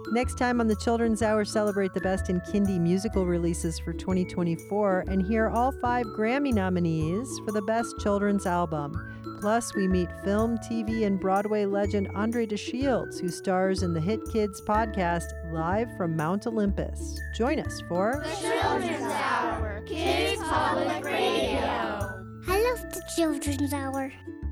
Next time on the Children's Hour, celebrate the best in Kindy musical releases for 2024 and hear all 5 Grammy nominees for the best children's album. Plus, we meet film, TV, and Broadway legend Andre DeShields, who stars in the Hit Kids podcast live from Mount Olympus. Join us for The Children's Hour, Kids Public Radio. I love the Children's Hour.